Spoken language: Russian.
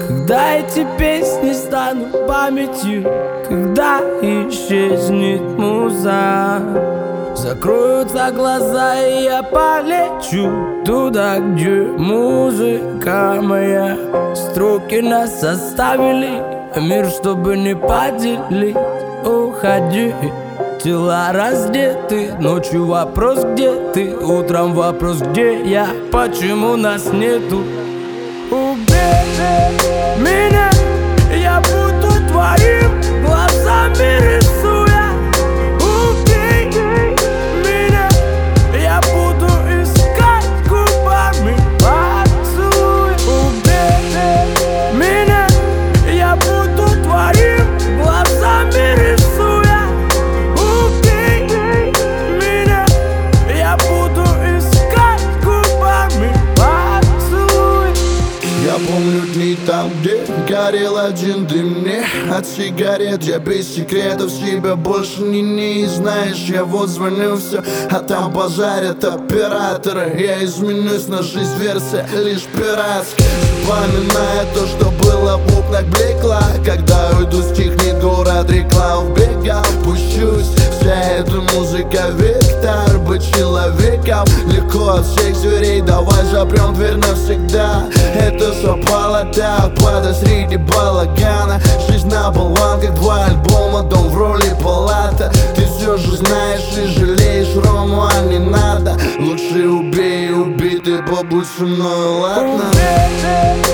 Когда эти песни станут памятью, когда исчезнет муза, закроются глаза, и я полечу туда, где музыка моя. Строки нас оставили, мир, чтобы не поделить. Уходи, тела раздеты, ночью вопрос, где ты, утром вопрос, где я, почему нас нету. Убей меня, я буду твоим глазами рисуя. Убей меня, я буду искать губами поцелуй. Убей меня, я буду твоим глазами рисуя. Убей меня, я буду искать губами поцелуй. Я помню дни там, где горел один дым мне от сигарет. Я без секретов себя больше не знаешь. Я вот звоню все, а там базарят операторы. Я изменюсь, на жизнь версия лишь пиратская. Вспоминая то, что было в окнах блекло. Когда уйду, стихнет город, рекла в бега. Пущусь, вся эта музыка вектор. Быть человеком легко от всех зверей. Давай запрем дверь навсегда. Это совпало так, падай среди балагана. Жизнь на болванках, 2 альбома, дом в роли палата. Ты все же знаешь и жалеешь Рому, а не надо. Лучше убей, убитый, побудь со мной, ладно?